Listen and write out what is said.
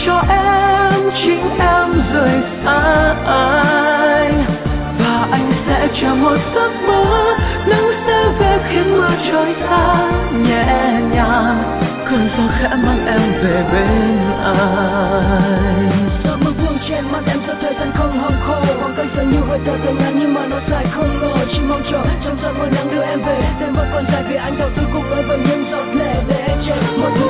cho em chính em rời xa anh. Và anh sẽ chờ một giấc mơ, nắng sẽ về khiến mưa trôi xa nhẹ nhàng, cơn gió khẽ mang em về bên anh. Giọt mưa buông trên mắt em giữa thời gian không hong khô, khoảng cách dường như hơi thở thật ngắn nhưng mà nó dài không ngờ. Chỉ mong chờ trong giọt mưa nắng đưa em về, đêm vẫn còn dài vì anh đầu tư cuộc đời bằng những giọt lệ để em chờ một